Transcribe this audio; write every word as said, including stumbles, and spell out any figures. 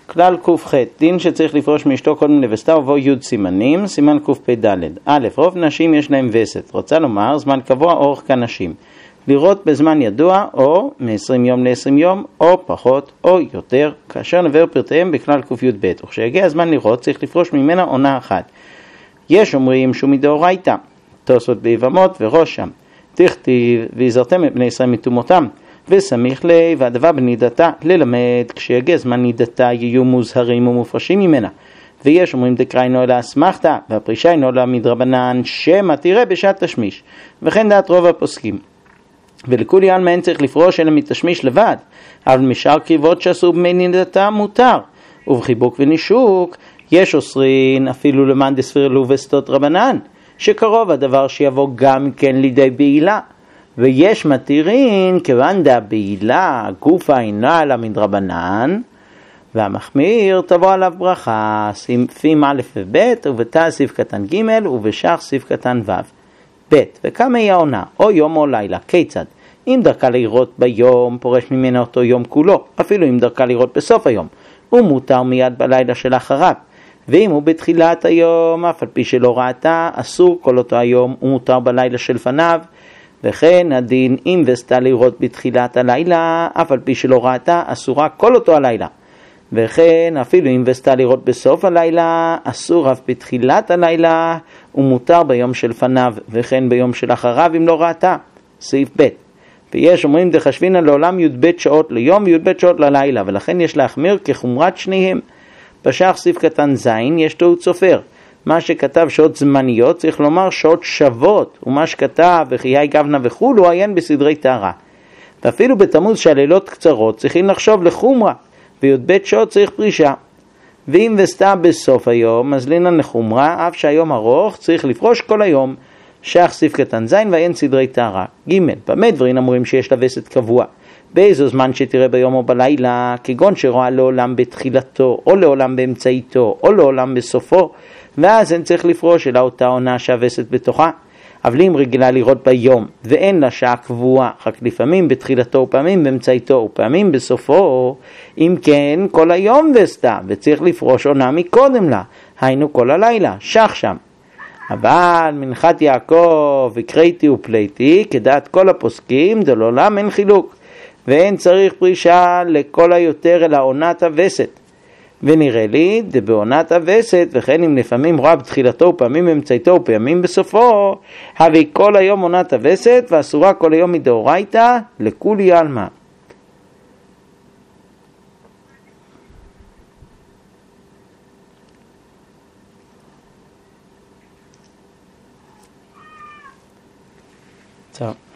כלל ק"ח, דין שצריך לפרוש מאשתו קודם לבסתה ובו י' סימנים, סימן קפ"ד. א', רוב נשים יש להם וסת, רוצה לומר זמן קבוע אורך כנשים, לראות בזמן ידוע או מ-עשרים יום ל-עשרים יום או פחות או יותר, כאשר נבר פרטיהם בכלל ק"י"ב, וכשיגיע הזמן לראות צריך לפרוש ממנה עונה אחת. יש אומרים שהוא מדאורייתא, תוספות ביבמות וראש שם, תכתיב ויזרתם את בני ישראל מטומאותם, וסמיך לי, והדבר בנידתה ללמד, כשיגיע זמן נידתה יהיו מוזהרים ומופרשים ממנה. ויש אומרים דקראינו אלא אסמכתא, והפרישה אינו אלא מדרבנן, שמא תראה בשעת תשמיש, וכן דעת רוב הפוסקים. ולכולי עלמא אין צריך לפרוש אלא מתשמיש לבד, אבל משאר קריבות שעשו במי נידתה מותר, ובחיבוק ונישוק יש אוסרין אפילו למען דספירלו וסתות רבנן, שקרוב הדבר שיבוא גם כן לידי בעילה. ויש מתירין כיוון דה בעילה גופה אינה אלא מדרבנן, והמחמיר תבוא עליו ברכה, סעיפים א' וב' ובתא סעיף קטן ג' ובשח סעיף קטן ו'. ב', וכמה היא העונה, או יום או לילה, כיצד? אם דרכה לראות ביום, פורש ממנה אותו יום כולו, אפילו אם דרכה לראות בסוף היום, הוא מותר מיד בלילה שלאחריו. ואם הוא בתחילת היום, אף על פי שלא ראתה, אסור כל אותו היום, הוא מותר בלילה שלפניו. וכן הדין אם וסתה לראות בתחילת הלילה, אף על פי שלא ראתה, אסורה כל אותו הלילה. וכן אפילו אם וסתה לראות בסוף הלילה, אסור אף בתחילת הלילה, ומותר ביום שלפניו, וכן ביום שלאחריו אם לא ראתה. סעיף ב'. ויש אומרים דחשבינה לעולם י"ב שעות ליום וי"ב שעות ללילה, ולכן יש להחמיר כחומרת שניהם. בשח סעיף קטן זין יש טעות סופר. מה שכתב שעות זמניות צריך לומר שעות שוות, ומה שכתב וחיי גבנה וכולו עיין בסדרי טהרה. ואפילו בתמוז שהלילות קצרות צריכים לחשוב לחומרה, וי"ב שעות צריך פרישה. ואם וסתה בסוף היום, אז לינן לחומרה, אף שהיום ארוך צריך לפרוש כל היום. שח סעיף קטן זין ועיין סדרי טהרה. ג' במה דברים אמורים שיש לה וסת קבוע? באיזו זמן שתראה ביום או בלילה, כגון שרואה לעולם בתחילתו, או לעולם באמצעיתו, או לעולם בסופו, ואז אין צריך לפרוש אלא אותה עונה שהווסת בתוכה. אבל אם רגילה לראות ביום, ואין לה שעה קבועה, רק לפעמים בתחילתו ופעמים באמצעיתו ופעמים בסופו, אם כן כל היום וסתה, וצריך לפרוש עונה מקודם לה, היינו כל הלילה, שח שם. אבל מנחת יעקב וקריתי ופליתי, כדעת כל הפוסקים, דלעולם אין חילוק, ואין צריך פרישה לכל היותר אלא עונת הווסת. ונראה לי דבעונת הווסת, וכן אם לפעמים רואה בתחילתו ופעמים באמצעיתו ופעמים בסופו, הרי כל היום עונת הווסת, ואסורה כל היום מדאורייתא לכולי עלמא. טוב.